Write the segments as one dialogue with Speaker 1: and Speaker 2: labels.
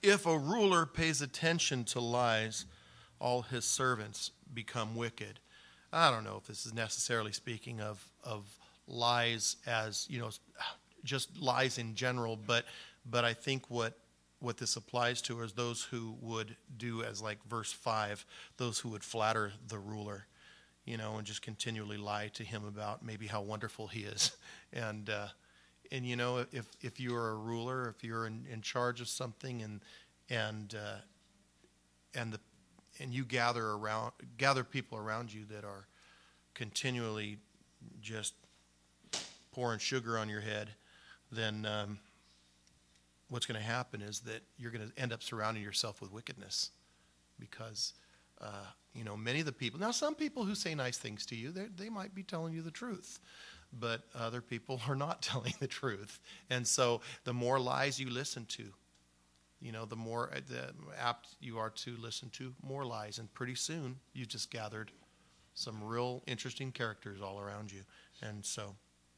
Speaker 1: If a ruler pays attention to lies, all his servants become wicked. I don't know if this is necessarily speaking of lies as, just lies in general, but I think what this applies to is those who would do as like verse 5, those who would flatter the ruler, and just continually lie to him about maybe how wonderful he is. And if you're a ruler, if you're in charge of something, and you gather people around you that are continually just pouring sugar on your head, then what's going to happen is that you're going to end up surrounding yourself with wickedness, because many of the people, now some people who say nice things to you, they might be telling you the truth, but other people are not telling the truth. And so the more lies you listen to, the more apt you are to listen to more lies. And pretty soon you just gathered some real interesting characters all around you. And so,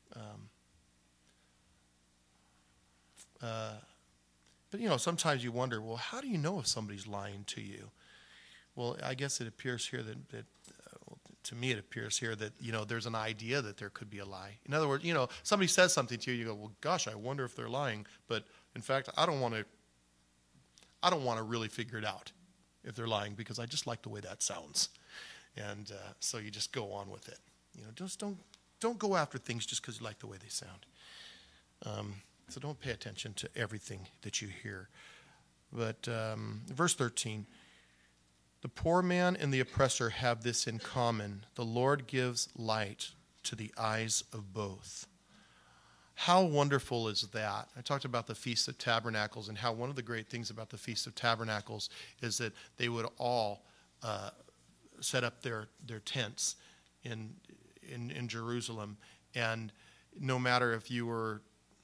Speaker 1: but sometimes you wonder, well, how do you know if somebody's lying to you? Well, I guess it appears here that to me it appears here that, there's an idea that there could be a lie. In other words, somebody says something to you, you go, well, gosh, I wonder if they're lying. But in fact, I don't want to really figure it out if they're lying, because I just like the way that sounds. And so you just go on with it. Just don't go after things just because you like the way they sound. So don't pay attention to everything that you hear. But verse 13, the poor man and the oppressor have this in common. The Lord gives light to the eyes of both. How wonderful is that? I talked about the Feast of Tabernacles, and how one of the great things about the Feast of Tabernacles is that they would all set up their tents in Jerusalem. And no matter if you were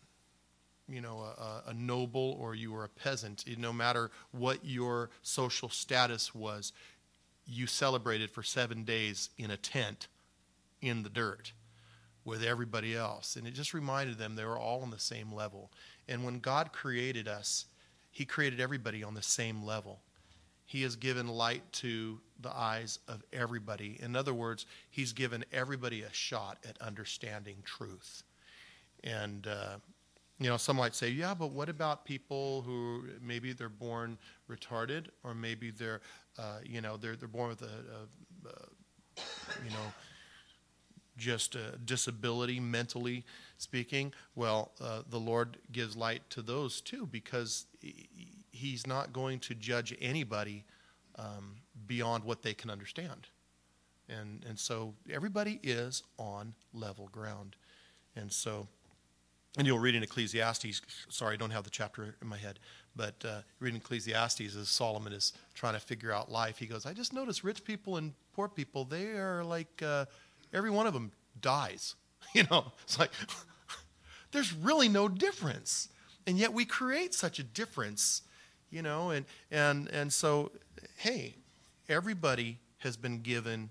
Speaker 1: a noble or you were a peasant, no matter what your social status was, you celebrated for 7 days in a tent in the dirt with everybody else. And it just reminded them they were all on the same level. And when God created us, he created everybody on the same level. He has given light to the eyes of everybody. In other words, he's given everybody a shot at understanding truth. And some might say, yeah, but what about people who maybe they're born retarded, or maybe they're born with just a disability, mentally speaking? Well, the Lord gives light to those too, because he's not going to judge anybody beyond what they can understand. And so everybody is on level ground. And you'll read in Ecclesiastes, sorry, I don't have the chapter in my head, but reading Ecclesiastes as Solomon is trying to figure out life, he goes, I just noticed rich people and poor people, they are like, every one of them dies. It's like, there's really no difference. And yet we create such a difference, and so, hey, everybody has been given,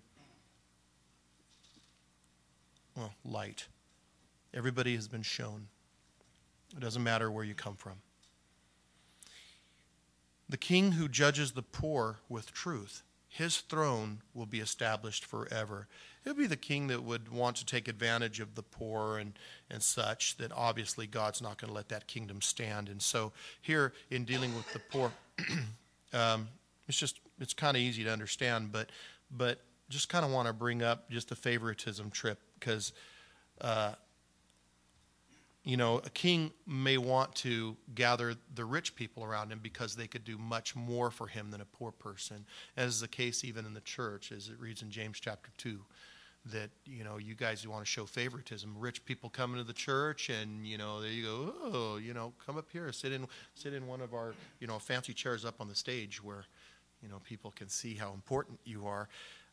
Speaker 1: light. Everybody has been shown. It doesn't matter where you come from. The king who judges the poor with truth, his throne will be established forever. It would be the king that would want to take advantage of the poor and such, that obviously God's not going to let that kingdom stand. And so here in dealing with the poor, it's kind of easy to understand, but just kind of want to bring up just a favoritism trip, because a king may want to gather the rich people around him because they could do much more for him than a poor person, as is the case even in the church, as it reads in James chapter 2, that, you guys want to show favoritism. Rich people come into the church, and, there you go, oh, come up here, sit in one of our, fancy chairs up on the stage where, people can see how important you are.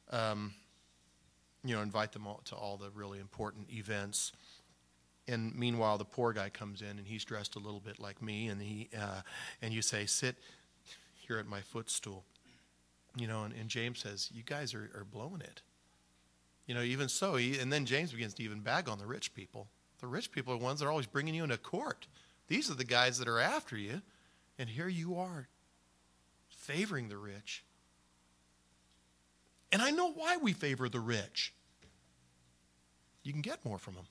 Speaker 1: Invite them all to all the really important events. And meanwhile, the poor guy comes in, and he's dressed a little bit like me, and and you say, sit here at my footstool. And James says, you guys are blowing it. Even so, and then James begins to even bag on the rich people. The rich people are the ones that are always bringing you into court. These are the guys that are after you, and here you are favoring the rich. And I know why we favor the rich. You can get more from them.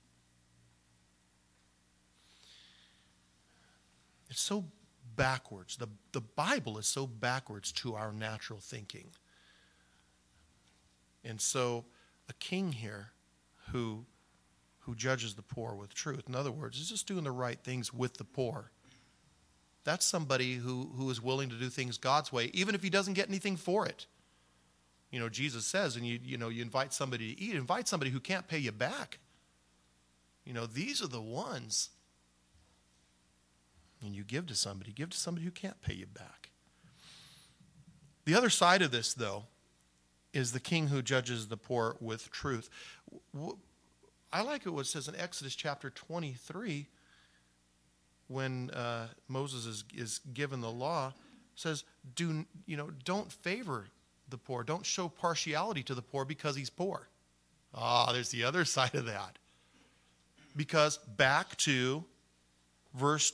Speaker 1: It's so backwards. The Bible is so backwards to our natural thinking. And so a king here who judges the poor with truth, in other words, is just doing the right things with the poor. That's somebody who is willing to do things God's way, even if he doesn't get anything for it. You know, Jesus says, and you invite somebody to eat, invite somebody who can't pay you back. You know, these are the ones. And you give to somebody who can't pay you back. The other side of this, though, is the king who judges the poor with truth. I like it what it says in Exodus chapter 23, when Moses is given the law, says, don't favor the poor. Don't show partiality to the poor because he's poor. There's the other side of that. Because back to verse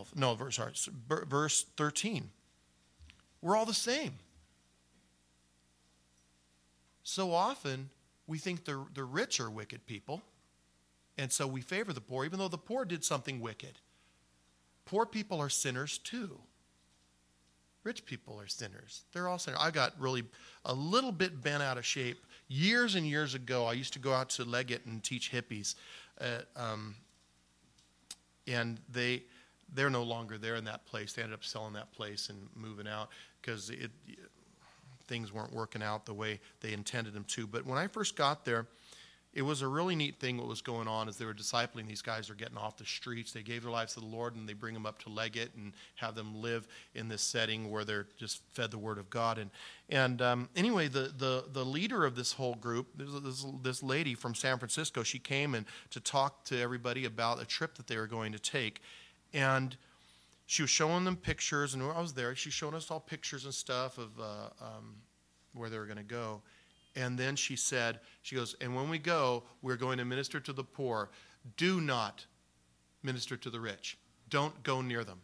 Speaker 1: 13. We're all the same. So often we think the rich are wicked people, and so we favor the poor, even though the poor did something wicked. Poor people are sinners too. Rich people are sinners. They're all sinners. I got really a little bit bent out of shape. Years and years ago, I used to go out to Leggett and teach hippies. And they're no longer there in that place. They ended up selling that place and moving out because things weren't working out the way they intended them to. But when I first got there, it was a really neat thing what was going on as they were discipling. These guys are getting off the streets. They gave their lives to the Lord, and they bring them up to Leggett and have them live in this setting where they're just fed the Word of God. Anyway, the leader of this whole group, this lady from San Francisco, she came and to talk to everybody about a trip that they were going to take. And she was showing them pictures, and I was there. She showed us all pictures and stuff of where they were going to go. And then she goes, and when we go, we're going to minister to the poor. Do not minister to the rich. Don't go near them.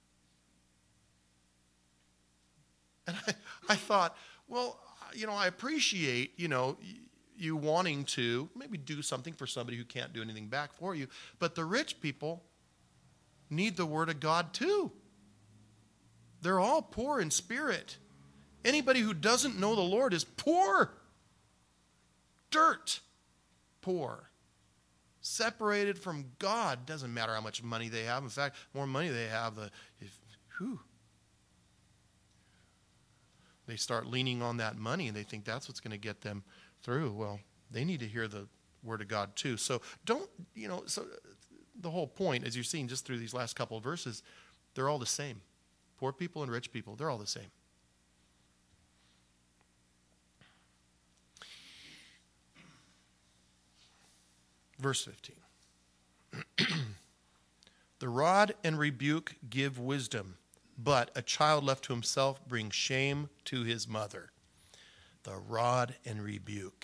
Speaker 1: And I thought, well, I appreciate, you wanting to maybe do something for somebody who can't do anything back for you. But the rich people need the Word of God too. They're all poor in spirit. Anybody who doesn't know the Lord is poor. Dirt poor. Separated from God. Doesn't matter how much money they have. In fact, more money they have, they start leaning on that money and they think that's what's going to get them through. Well, they need to hear the Word of God too. So so the whole point, as you've seen just through these last couple of verses, they're all the same. Poor people and rich people, they're all the same. Verse 15. The rod and rebuke give wisdom, but a child left to himself brings shame to his mother. The rod and rebuke.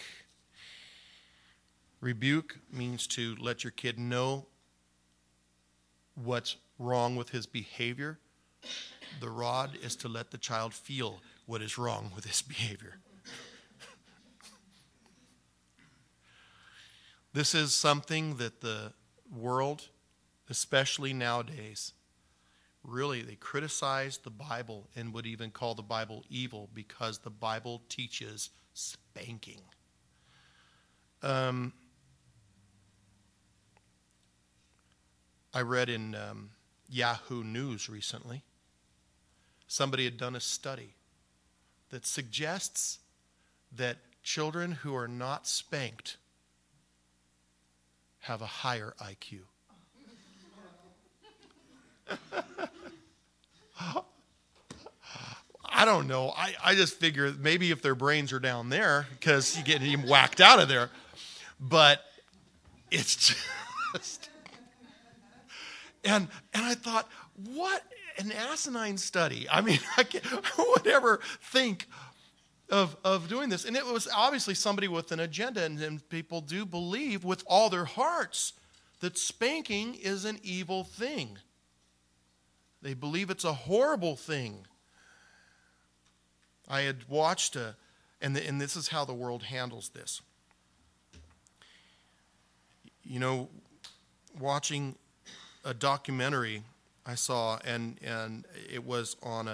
Speaker 1: Rebuke means to let your kid know what's wrong with his behavior. The rod is to let the child feel what is wrong with his behavior. This is something that the world, especially nowadays, really they criticize the Bible and would even call the Bible evil because the Bible teaches spanking. I read in Yahoo News recently, somebody had done a study that suggests that children who are not spanked have a higher IQ. I don't know. I just figure maybe if their brains are down there because you get them whacked out of there. But it's just... And I thought, what an asinine study. I mean, who would ever think of doing this? And it was obviously somebody with an agenda, and people do believe with all their hearts that spanking is an evil thing. They believe it's a horrible thing. I had watched and this is how the world handles this. You know, watching a documentary I saw, and it was on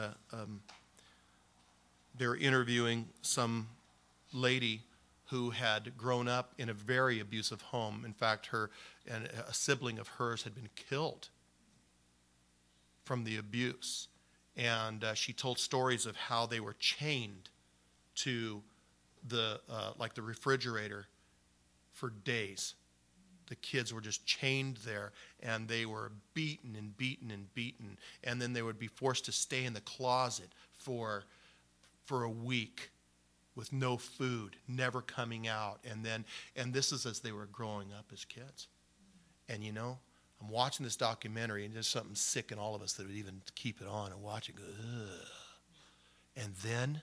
Speaker 1: they were interviewing some lady who had grown up in a very abusive home. In fact, a sibling of hers had been killed from the abuse. And she told stories of how they were chained to the refrigerator for days. The kids were just chained there, and they were beaten and beaten and beaten. And then they would be forced to stay in the closet for a week with no food, never coming out. And this is as they were growing up as kids. And you know, I'm watching this documentary, and there's something sick in all of us that would even keep it on and watch it go, ugh. And then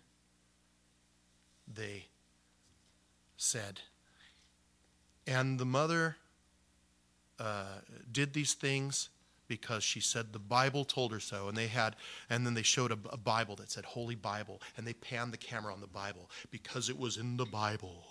Speaker 1: they said, and the mother did these things because she said the Bible told her so. And then they showed a Bible that said Holy Bible, and they panned the camera on the Bible because it was in the Bible.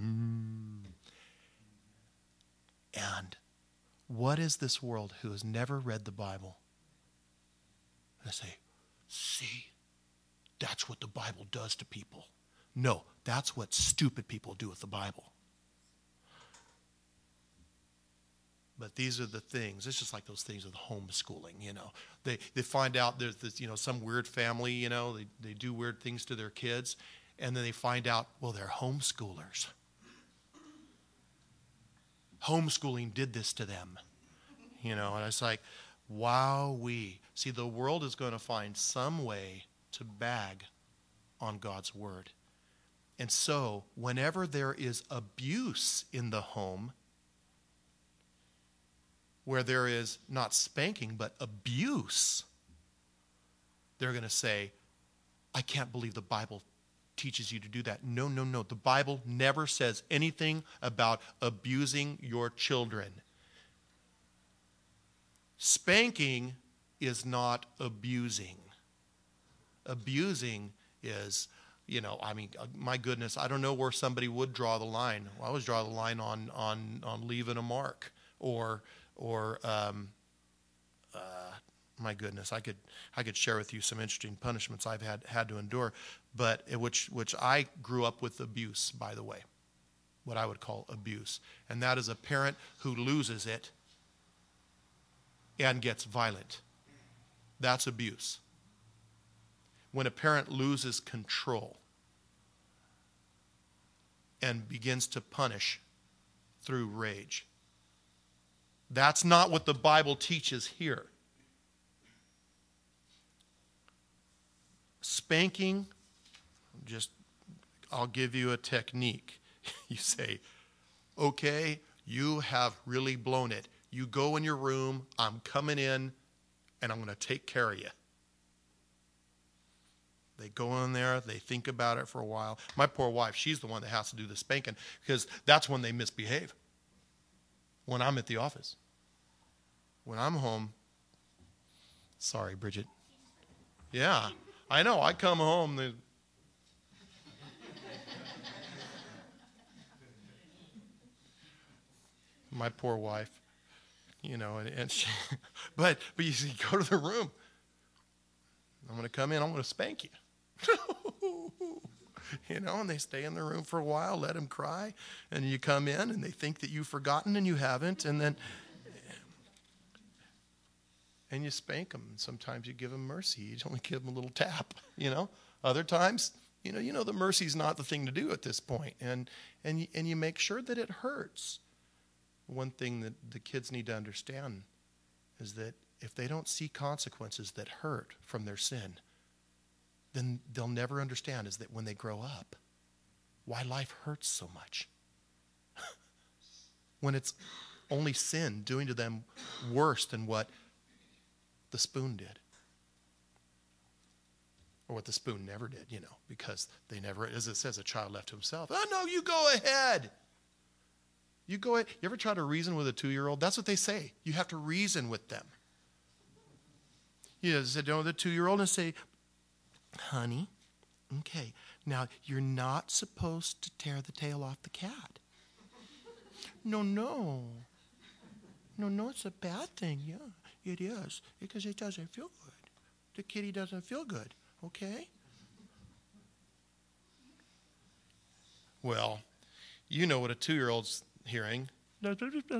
Speaker 1: And what is this world who has never read the Bible? And I say, see, that's what the Bible does to people. No, that's what stupid people do with the Bible. But these are the things. It's just like those things with homeschooling, you know. They find out there's this, you know, some weird family, you know, they do weird things to their kids, and then they find out, well, they're homeschoolers. Homeschooling did this to them, you know. And it's like, wowee. See, the world is going to find some way to bag on God's word. And so, whenever there is abuse in the home, where there is not spanking, but abuse, they're going to say, I can't believe the Bible teaches you to do that. No, no, no. The Bible never says anything about abusing your children. Spanking is not abusing. Abusing is, you know, I mean, my goodness, I don't know where somebody would draw the line. Well, I always draw the line on leaving a mark, or my goodness, I could share with you some interesting punishments I've had to endure, but which I grew up with abuse, by the way, what I would call abuse, and that is a parent who loses it and gets violent. That's abuse. When a parent loses control and begins to punish through rage. That's not what the Bible teaches here. Spanking, I'll give you a technique. You say, okay, you have really blown it. You go in your room, I'm coming in, and I'm going to take care of you. They go in there, they think about it for a while. My poor wife, she's the one that has to do the spanking, because that's when they misbehave. When I'm at the office. When I'm home, sorry, Bridget. Yeah, I know. I come home. My poor wife, you know, and she, but you see, go to the room. I'm going to come in. I'm going to spank you. You know, and they stay in the room for a while, let them cry, and you come in, and they think that you've forgotten, and you haven't, and then you spank them. Sometimes you give them mercy. You only give them a little tap, you know. Other times, you know, the mercy's not the thing to do at this point, and you make sure that it hurts. One thing that the kids need to understand is that if they don't see consequences that hurt from their sin, then they'll never understand is that when they grow up, why life hurts so much. When it's only sin doing to them worse than what the spoon did. Or what the spoon never did, you know, because they never, as it says, a child left to himself. Oh, no, you go ahead. You go ahead. You ever try to reason with a 2-year-old? That's what they say. You have to reason with them. You know, the 2-year-old and say, honey, Okay, now you're not supposed to tear the tail off the cat. No, it's a bad thing. Yeah, it is, because it doesn't feel good. The kitty doesn't feel good, okay? Well, you know what a 2-year-old's hearing. That's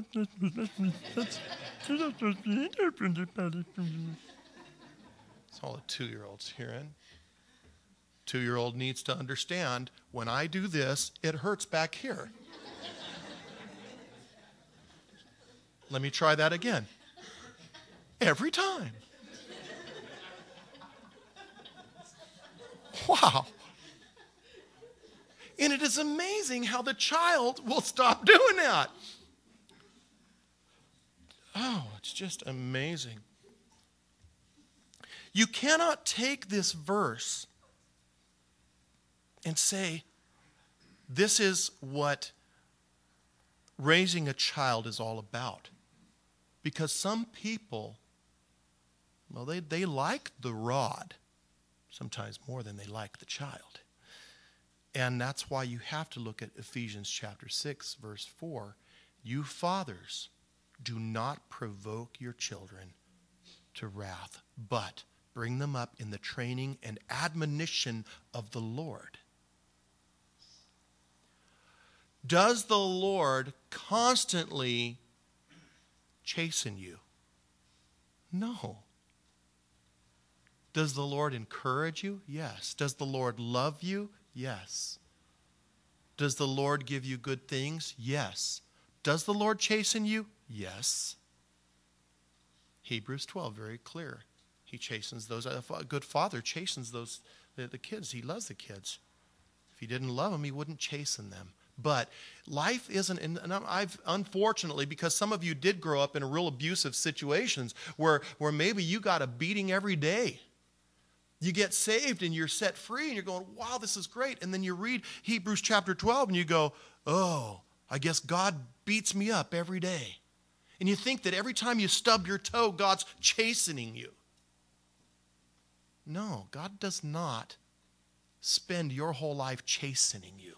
Speaker 1: all a 2-year-old's hearing. 2-year-old needs to understand, when I do this, it hurts back here. Let me try that again. Every time. Wow. And it is amazing how the child will stop doing that. Oh, it's just amazing. You cannot take this verse and say, this is what raising a child is all about. Because some people, well, they like the rod sometimes more than they like the child. And that's why you have to look at Ephesians chapter 6, verse 4. You fathers, do not provoke your children to wrath, but bring them up in the training and admonition of the Lord. Does the Lord constantly chasten you? No. Does the Lord encourage you? Yes. Does the Lord love you? Yes. Does the Lord give you good things? Yes. Does the Lord chasten you? Yes. Hebrews 12, very clear. He chastens those. A good father chastens the kids. He loves the kids. If he didn't love them, he wouldn't chasten them. But life isn't, and I've unfortunately, because some of you did grow up in real abusive situations where maybe you got a beating every day. You get saved and you're set free and you're going, wow, this is great. And then you read Hebrews chapter 12 and you go, oh, I guess God beats me up every day. And you think that every time you stub your toe, God's chastening you. No, God does not spend your whole life chastening you.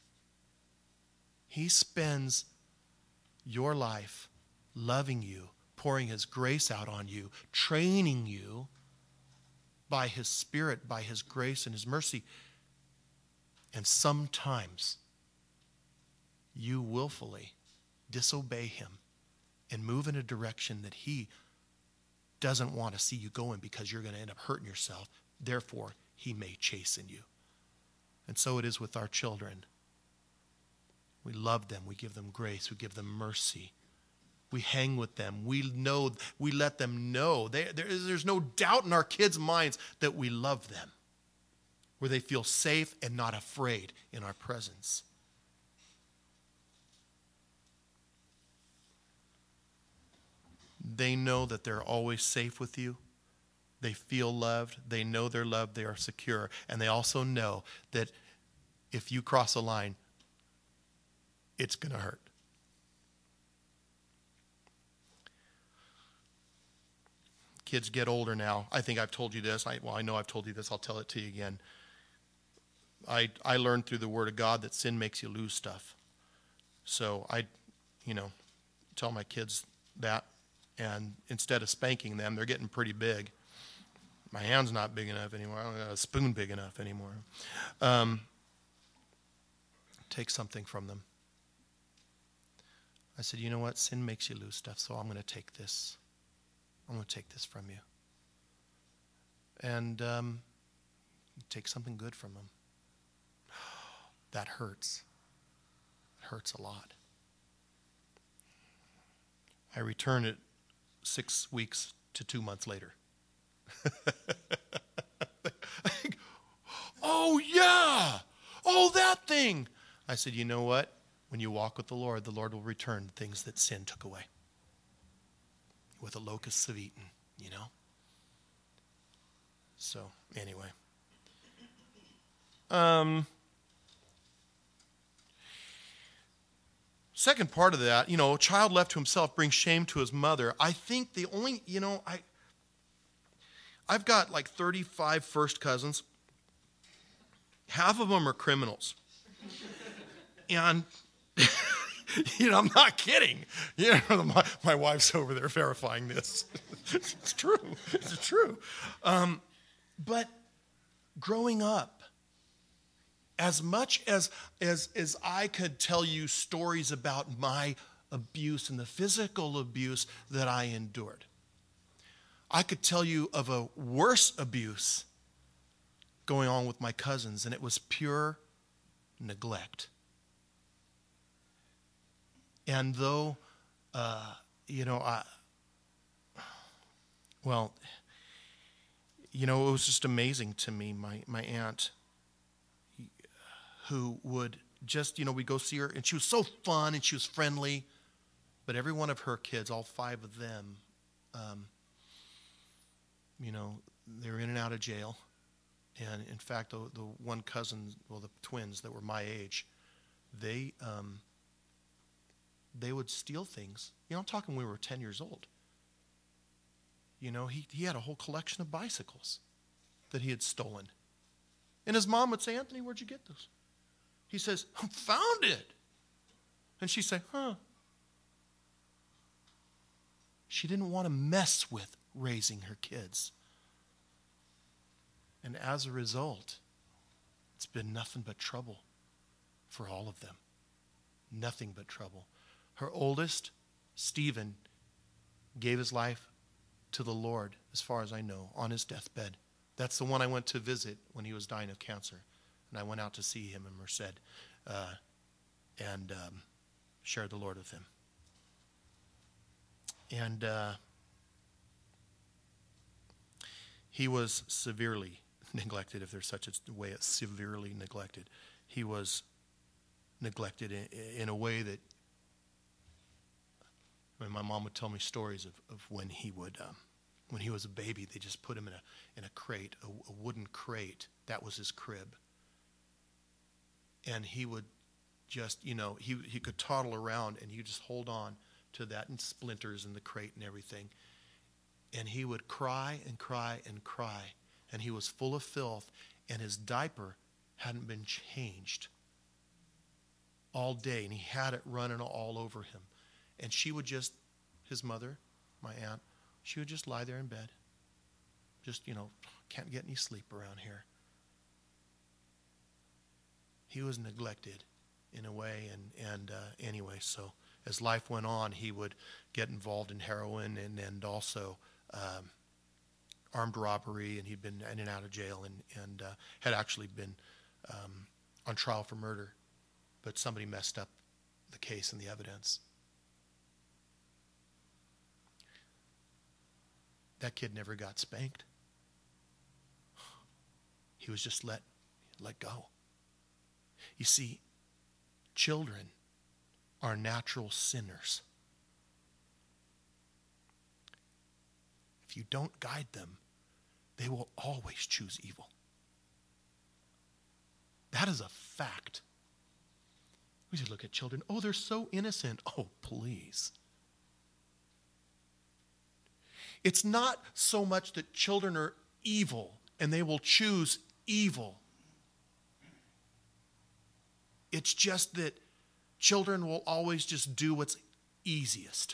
Speaker 1: He spends your life loving you, pouring His grace out on you, training you by His Spirit, by His grace and His mercy. And sometimes you willfully disobey Him and move in a direction that He doesn't want to see you go in, because you're going to end up hurting yourself. Therefore, He may chasten you. And so it is with our children. We love them. We give them grace. We give them mercy. We hang with them. We let them know. There's no doubt in our kids' minds that we love them, where they feel safe and not afraid in our presence. They know that they're always safe with you. They feel loved. They know they're loved. They are secure. And they also know that if you cross a line, it's going to hurt. Kids get older now. I think I've told you this. I know I've told you this. I'll tell it to you again. I learned through the Word of God that sin makes you lose stuff. So I tell my kids that. And instead of spanking them, they're getting pretty big. My hand's not big enough anymore. I don't got a spoon big enough anymore. Take something from them. I said, you know what? Sin makes you lose stuff, so I'm going to take this. I'm going to take this from you. And take something good from them. That hurts. It hurts a lot. I return it 6 weeks to 2 months later. Oh, yeah. Oh, that thing. I said, you know what? When you walk with the Lord will return things that sin took away. With the locusts have eaten, So, anyway. Second part of that, a child left to himself brings shame to his mother. I think the only, I've got like 35 first cousins. half of them are criminals. And, I'm not kidding. My wife's over there verifying this. It's true. It's true. But growing up, as much as I could tell you stories about my abuse and the physical abuse that I endured, I could tell you of a worse abuse going on with my cousins, and it was pure neglect. And though, it was just amazing to me. My aunt, who would just, we go see her, and she was so fun and she was friendly, but every one of her kids, all 5 of them, they were in and out of jail. And in fact, the one cousin, the twins that were my age, they would steal things. I'm talking when we were 10 years old. He had a whole collection of bicycles that he had stolen. And his mom would say, "Anthony, where'd you get those?" He says, "I found it." And she'd say, "Huh." She didn't want to mess with raising her kids. And as a result, it's been nothing but trouble for all of them. Nothing but trouble. Her oldest, Stephen, gave his life to the Lord, as far as I know, on his deathbed. That's the one I went to visit when he was dying of cancer. And I went out to see him in Merced and shared the Lord with him. And he was severely neglected, if there's such a way as severely neglected. He was neglected in a way that, my mom would tell me stories of when he would, when he was a baby, they just put him in a crate, a wooden crate. That was his crib. And he would just, he could toddle around, and he would just hold on to that, and splinters in the crate and everything. And he would cry and cry and cry. And he was full of filth, and his diaper hadn't been changed all day, and he had it running all over him. And she would just, his mother, my aunt, she would just lie there in bed. Just, can't get any sleep around here. He was neglected in a way, and anyway, so as life went on, he would get involved in heroin and also armed robbery, and he'd been in and out of jail and had actually been on trial for murder, but somebody messed up the case and the evidence. That kid never got spanked. He was just let go. You see, children are natural sinners. If you don't guide them, they will always choose evil. That is a fact. We just look at children. Oh, they're so innocent. Oh, please. It's not so much that children are evil and they will choose evil. It's just that children will always just do what's easiest,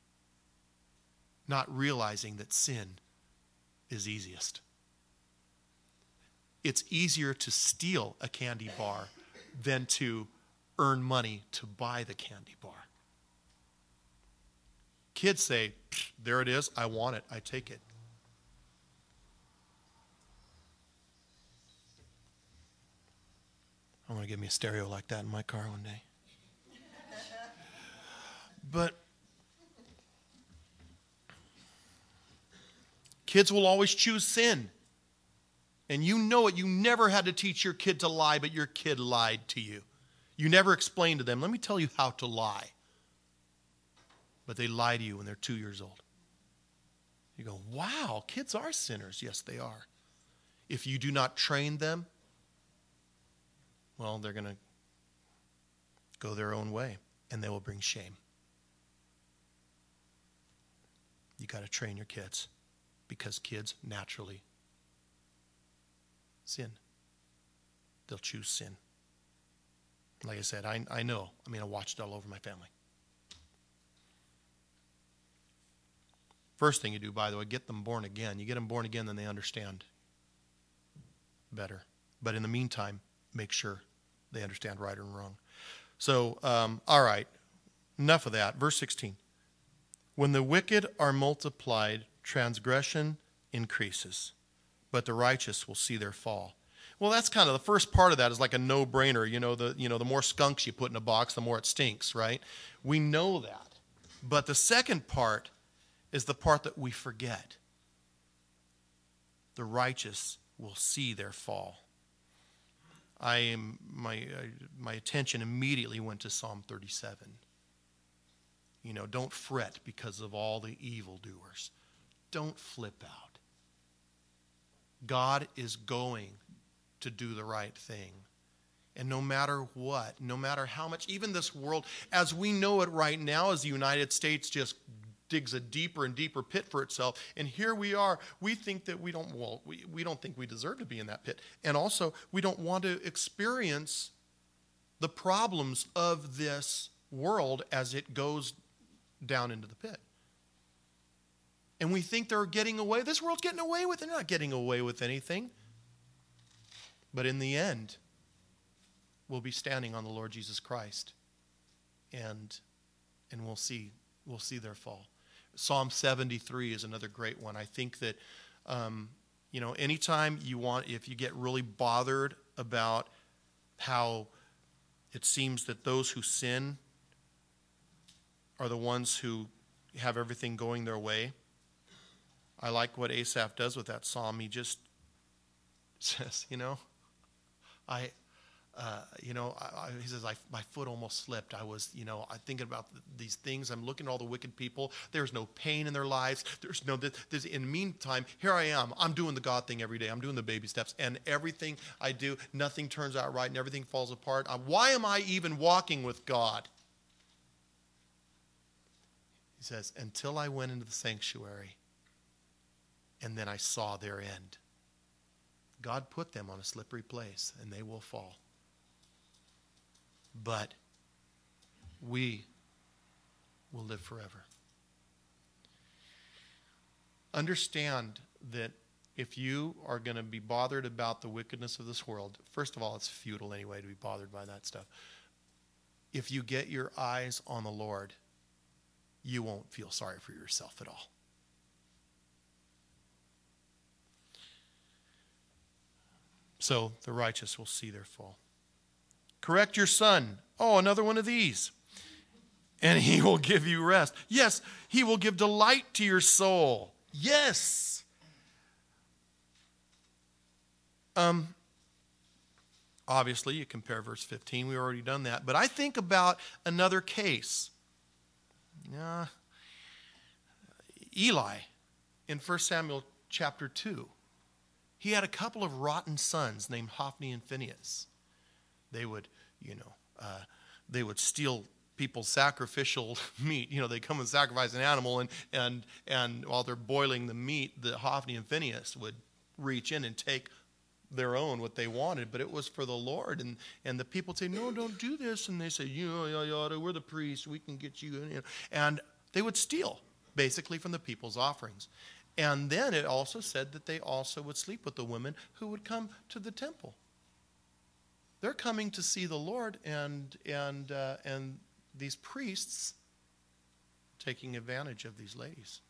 Speaker 1: not realizing that sin is easiest. It's easier to steal a candy bar than to earn money to buy the candy bar. Kids say, "There it is, I want it, I take it." I want to get me a stereo like that in my car one day. But kids will always choose sin. And you know it. You never had to teach your kid to lie, but your kid lied to you. You never explained to them, "Let me tell you how to lie." But they lie to you when they're 2 years old. You go, "Wow, kids are sinners." Yes, they are. If you do not train them, well, they're going to go their own way, and they will bring shame. You got to train your kids, because kids naturally sin. they'll choose sin. Like I said, I know. I mean, I watched it all over my family. First thing you do, by the way, get them born again. You get them born again, then they understand better. But in the meantime, make sure they understand right and wrong. So, all right, enough of that. Verse 16. When the wicked are multiplied, transgression increases, but the righteous will see their fall. Well, that's kind of the first part of that is like a no-brainer. The more skunks you put in a box, the more it stinks, right? We know that. But the second part is the part that we forget. The righteous will see their fall. My attention immediately went to Psalm 37. Don't fret because of all the evildoers. Don't flip out. God is going to do the right thing. And no matter what, no matter how much, even this world, as we know it right now, as the United States just digs a deeper and deeper pit for itself, and here we are, we think that we don't think we deserve to be in that pit. And also, we don't want to experience the problems of this world as it goes down into the pit. And we think they're getting away. This world's getting away with it. They're not getting away with anything. But in the end, we'll be standing on the Lord Jesus Christ, and we'll see their fall. Psalm 73 is another great one. I think that anytime if you get really bothered about how it seems that those who sin are the ones who have everything going their way, I like what Asaph does with that psalm. He just says, he says, my foot almost slipped. I was, I'm thinking about these things. I'm looking at all the wicked people. There's no pain in their lives. There's no, this. In the meantime, here I am. I'm doing the God thing every day. I'm doing the baby steps. And everything I do, nothing turns out right and everything falls apart. Why am I even walking with God? He says, until I went into the sanctuary and then I saw their end. God put them on a slippery place and they will fall. But we will live forever. Understand that if you are going to be bothered about the wickedness of this world, first of all, it's futile anyway to be bothered by that stuff. If you get your eyes on the Lord, you won't feel sorry for yourself at all. So the righteous will see their fall. Correct your son. Oh, another one of these. And he will give you rest. Yes, he will give delight to your soul. Yes. Obviously, you compare verse 15. We've already done that. But I think about another case. Eli in 1 Samuel chapter 2. He had a couple of rotten sons named Hophni and Phinehas. They would, they would steal people's sacrificial meat. They come and sacrifice an animal, and while they're boiling the meat, the Hophni and Phinehas would reach in and take their own, what they wanted, but it was for the Lord. And the people say, no, don't do this. And they say, we're the priests, we can get you. And they would steal, basically, from the people's offerings. And then it also said that they also would sleep with the women who would come to the temple. They're coming to see the Lord, and these priests taking advantage of these ladies.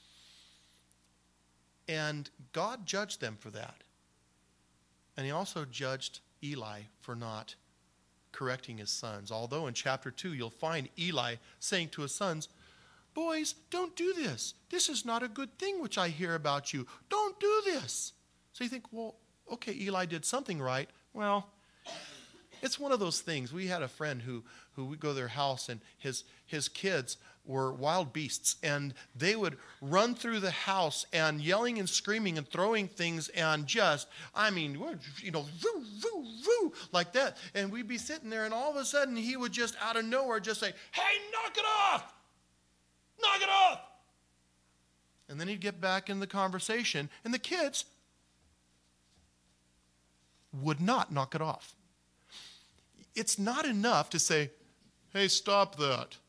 Speaker 1: And God judged them for that. And he also judged Eli for not correcting his sons. Although in chapter 2 you'll find Eli saying to his sons, boys, don't do this. This is not a good thing which I hear about you. Don't do this. So you think, well, okay, Eli did something right. Well, it's one of those things. We had a friend who would go to their house, and his kids were wild beasts, and they would run through the house and yelling and screaming and throwing things and just, voo, voo, voo, like that. And we'd be sitting there, and all of a sudden he would just out of nowhere just say, hey, knock it off! Knock it off! And then he'd get back in the conversation, and the kids would not knock it off. It's not enough to say, hey, stop that.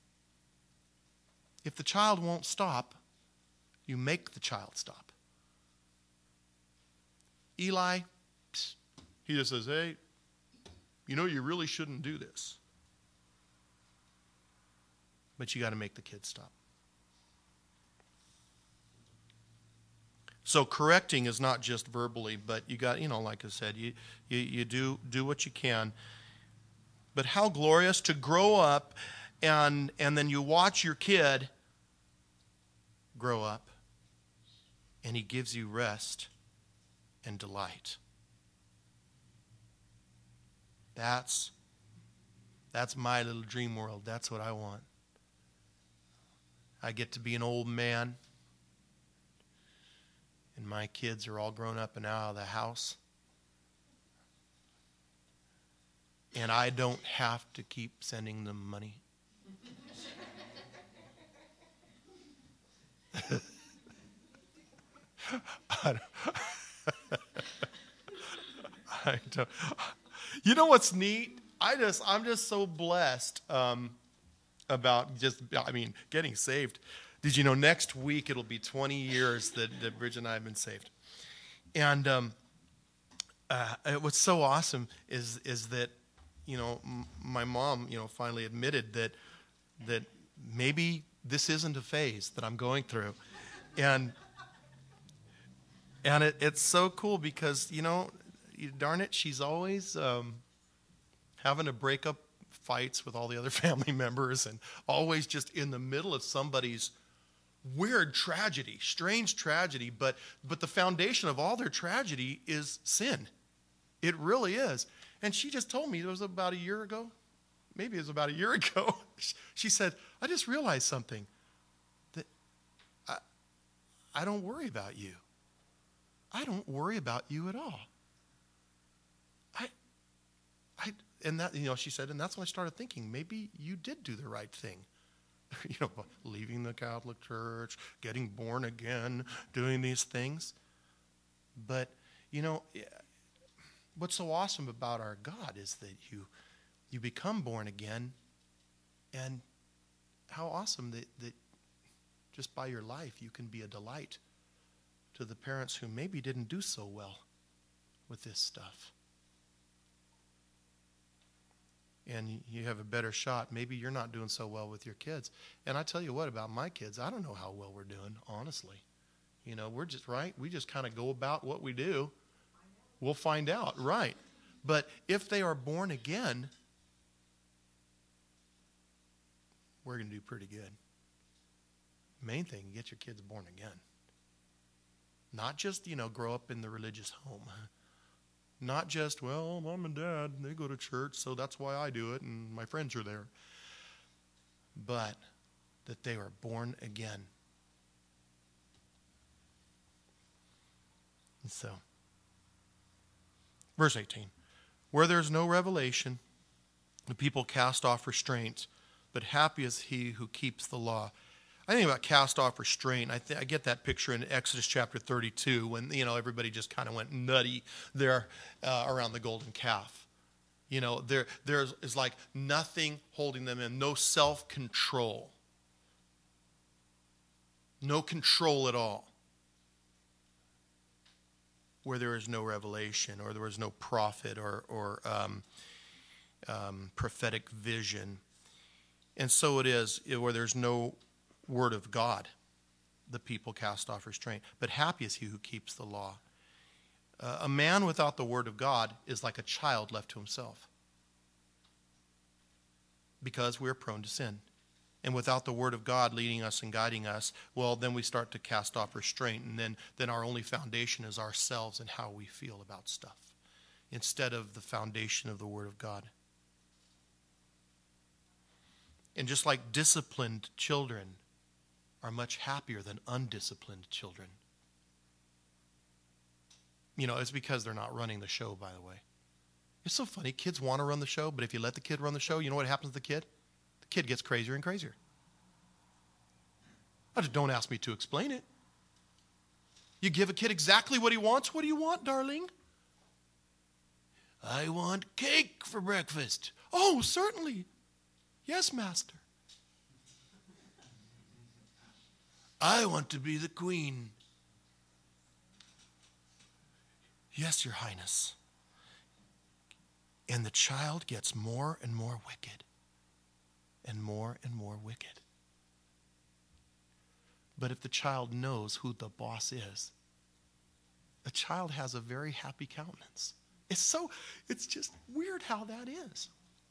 Speaker 1: If the child won't stop, you make the child stop. Eli, he just says, hey, you really shouldn't do this. But you got to make the kid stop. So correcting is not just verbally, but you got, like I said, you do what you can. But how glorious to grow up and then you watch your kid grow up and he gives you rest and delight. That's my little dream world. That's what I want. I get to be an old man and my kids are all grown up and out of the house. And I don't have to keep sending them money. I don't. You know what's neat? I'm just so blessed about getting saved. Did you know next week it'll be 20 years that Bridget and I have been saved? And what's so awesome is that my mom finally admitted that maybe this isn't a phase that I'm going through, and it's so cool because darn it, she's always having to break up fights with all the other family members and always just in the middle of somebody's weird tragedy, strange tragedy, but the foundation of all their tragedy is sin. It really is. And she just told me, it was about a year ago, maybe it was about a year ago, she said, I just realized something, that I don't worry about you. I don't worry about you at all. She said, and that's when I started thinking, maybe you did do the right thing. Leaving the Catholic Church, getting born again, doing these things. But, what's so awesome about our God is that you become born again, and how awesome that just by your life you can be a delight to the parents who maybe didn't do so well with this stuff. And you have a better shot. Maybe you're not doing so well with your kids. And I tell you what, about my kids, I don't know how well we're doing, honestly. We're just, right? We just kind of go about what we do. We'll find out, right. But if they are born again, we're going to do pretty good. Main thing, get your kids born again. Not just, grow up in the religious home. Not just, well, mom and dad, they go to church, so that's why I do it, and my friends are there. But that they are born again. And so, verse 18. Where there is no revelation, the people cast off restraint, but happy is he who keeps the law. I think about cast off restraint. I get that picture in Exodus chapter 32 when, everybody just kind of went nutty there around the golden calf. There is like nothing holding them in, no self-control. No control at all. Where there is no revelation or there is no prophet or prophetic vision. And so it is where there's no word of God, the people cast off restraint. But happy is he who keeps the law. A man without the word of God is like a child left to himself. Because we're prone to sin. And without the word of God leading us and guiding us, well, then we start to cast off restraint. And then our only foundation is ourselves and how we feel about stuff, instead of the foundation of the word of God. And just like disciplined children are much happier than undisciplined children. It's because they're not running the show, by the way. It's so funny. Kids want to run the show, but if you let the kid run the show, you know what happens to the kid? The kid gets crazier and crazier. Don't ask me to explain it. You give a kid exactly what he wants. What do you want, darling? I want cake for breakfast. Oh, certainly. Yes, master. I want to be the queen. Yes, your highness. And the child gets more and more wicked and more wicked. But if the child knows who the boss is, the child has a very happy countenance. It's just weird how that is.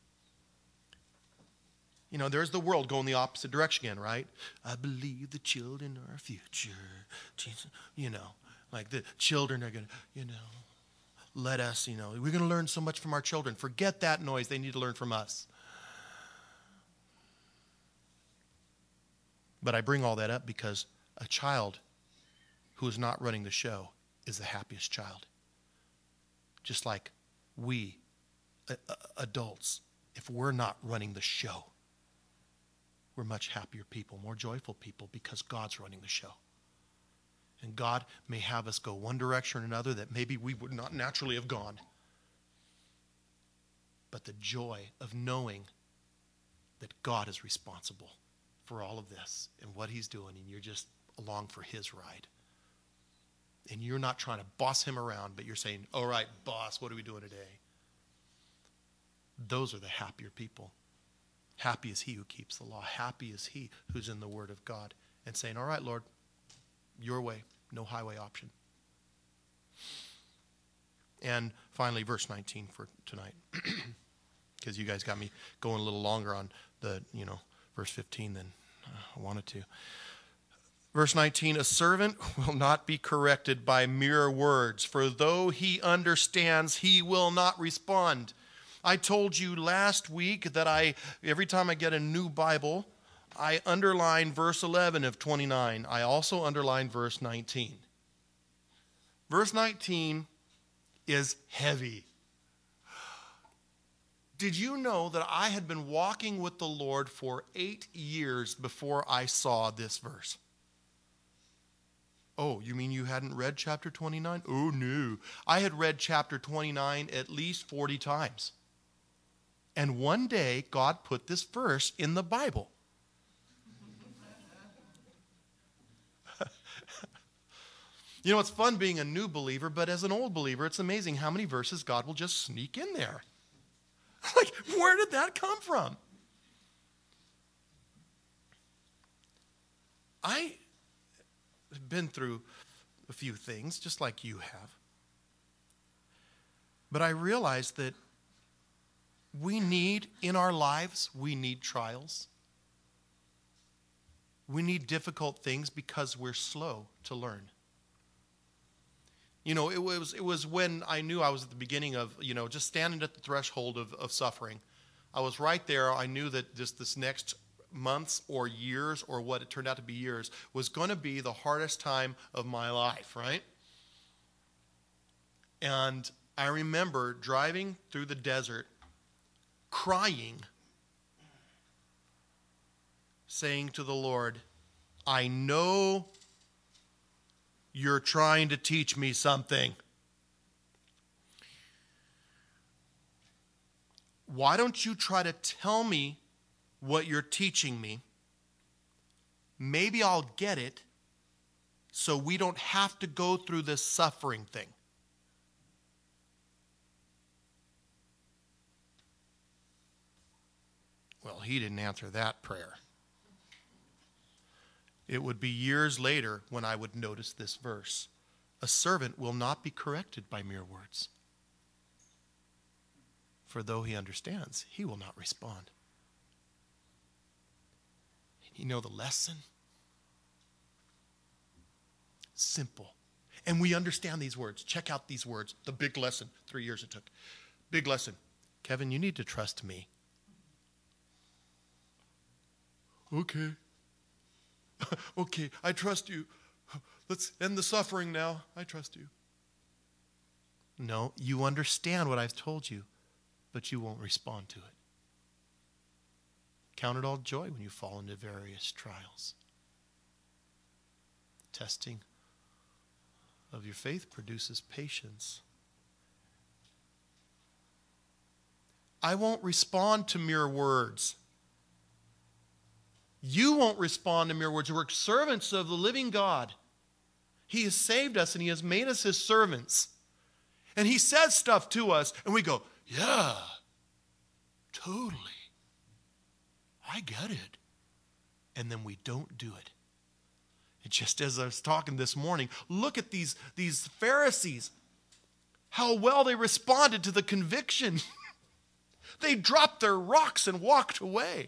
Speaker 1: You know, there's the world going the opposite direction again, right? I believe the children are our future. You know, like the children are going to, you know, let us, you know, we're going to learn so much from our children. Forget that noise. They need to learn from us. But I bring all that up because a child who is not running the show is the happiest child. Just like we, adults, if we're not running the show, we're much happier people, more joyful people, because God's running the show. And God may have us go one direction or another that maybe we would not naturally have gone. But the joy of knowing that God is responsible for all of this and what he's doing, and you're just along for his ride. And you're not trying to boss him around, but you're saying, all right, boss, what are we doing today? Those are the happier people. Happy is he who keeps the law. Happy is he who's in the word of God and saying, all right, Lord, your way, no highway option. And finally, verse 19 for tonight, because you guys got me going a little longer on the, verse 15 than I wanted to. Verse 19, a servant will not be corrected by mere words, for though he understands, he will not respond. I told you last week that every time I get a new Bible, I underline verse 11 of 29. I also underline verse 19. Verse 19 is heavy. Did you know that I had been walking with the Lord for 8 years before I saw this verse? Oh, you mean you hadn't read chapter 29? Oh, no. I had read chapter 29 at least 40 times. And one day, God put this verse in the Bible. You know, it's fun being a new believer, but as an old believer, it's amazing how many verses God will just sneak in there. Like, where did that come from? I have been through a few things, just like you have. But I realize that in our lives, we need trials. We need difficult things because we're slow to learn. You know, it was when I knew I was at the beginning of, just standing at the threshold of suffering. I was right there. I knew that this next months or years, or what it turned out to be years, was going to be the hardest time of my life, right? And I remember driving through the desert, crying, saying to the Lord, I know you're trying to teach me something. Why don't you try to tell me what you're teaching me? Maybe I'll get it so we don't have to go through this suffering thing. Well, he didn't answer that prayer. It would be years later when I would notice this verse. A servant will not be corrected by mere words. For though he understands, he will not respond. You know the lesson? Simple. And we understand these words. Check out these words. The big lesson. 3 years it took. Big lesson. Kevin, you need to trust me. Okay. Okay, I trust you. Let's end the suffering now. I trust you. No, you understand what I've told you, but you won't respond to it. Count it all joy when you fall into various trials. Testing of your faith produces patience. I won't respond to mere words. You won't respond to mere words. We're servants of the living God. He has saved us and he has made us his servants. And he says stuff to us and we go, yeah, totally. I get it. And then we don't do it. And just as I was talking this morning, look at these Pharisees. How well they responded to the conviction. They dropped their rocks and walked away.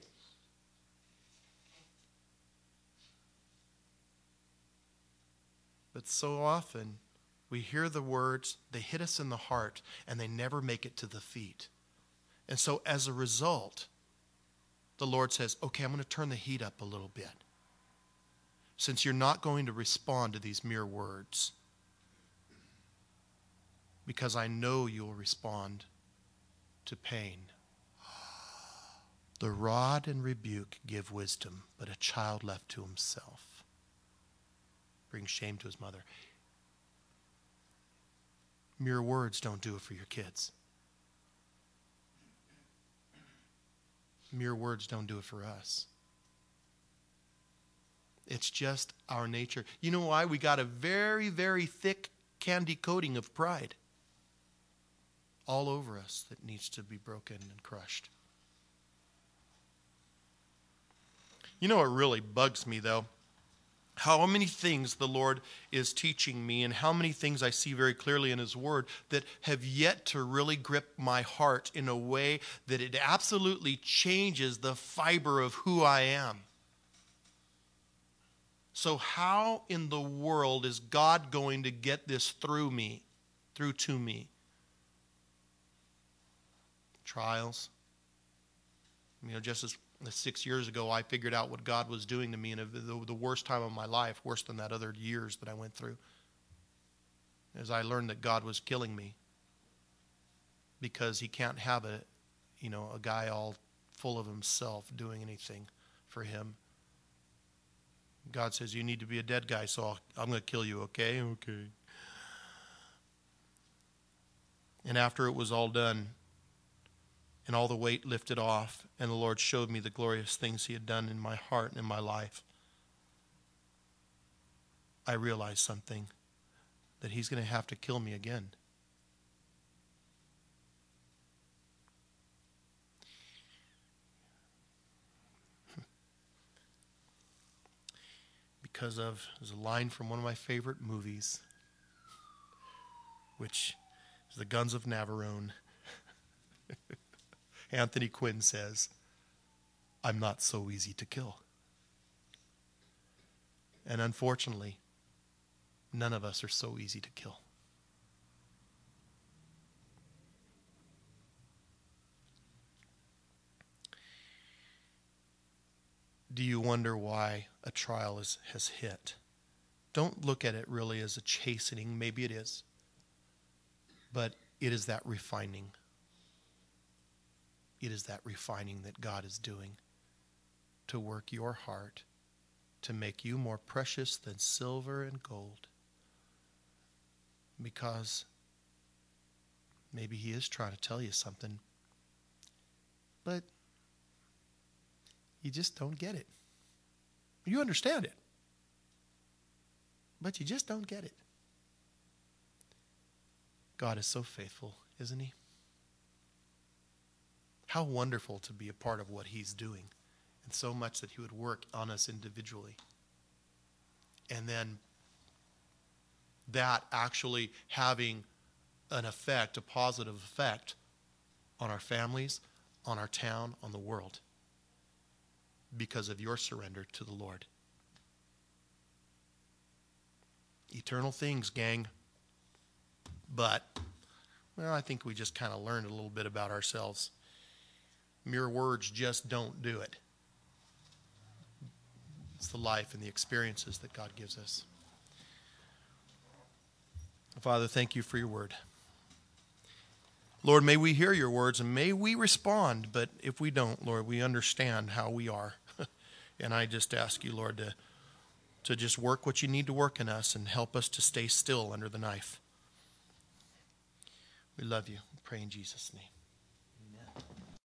Speaker 1: But so often, we hear the words, they hit us in the heart, and they never make it to the feet. And so as a result, the Lord says, okay, I'm going to turn the heat up a little bit. Since you're not going to respond to these mere words, because I know you'll respond to pain. The rod and rebuke give wisdom, but a child left to himself brings shame to his mother. Mere words don't do it for your kids. Mere words don't do it for us. It's just our nature. You know why? We got a very, very thick candy coating of pride all over us that needs to be broken and crushed. You know what really bugs me, though? How many things the Lord is teaching me and how many things I see very clearly in his word that have yet to really grip my heart in a way that it absolutely changes the fiber of who I am. So how in the world is God going to get this through to me? Trials. Just as 6 years ago, I figured out what God was doing to me in the worst time of my life, worse than that other years that I went through, as I learned that God was killing me because he can't have a guy all full of himself doing anything for him. God says, you need to be a dead guy, so I'm going to kill you, okay? Okay. And after it was all done, and all the weight lifted off, and the Lord showed me the glorious things he had done in my heart and in my life, I realized something, that he's going to have to kill me again. Because there's a line from one of my favorite movies, which is The Guns of Navarone. Anthony Quinn says, I'm not so easy to kill. And unfortunately, none of us are so easy to kill. Do you wonder why a trial has hit? Don't look at it really as a chastening. Maybe it is. But it is that refining. It is that refining that God is doing to work your heart, to make you more precious than silver and gold. Because maybe he is trying to tell you something, but you just don't get it. You understand it, but you just don't get it. God is so faithful, isn't he? How wonderful to be a part of what he's doing, and so much that he would work on us individually. And then that actually having an effect, a positive effect on our families, on our town, on the world, because of your surrender to the Lord. Eternal things, gang. But, I think we just kind of learned a little bit about ourselves. Mere words just don't do it. It's the life and the experiences that God gives us. Father, thank you for your word. Lord, may we hear your words and may we respond, but if we don't, Lord, we understand how we are. And I just ask you, Lord, to just work what you need to work in us and help us to stay still under the knife. We love you. We pray in Jesus' name.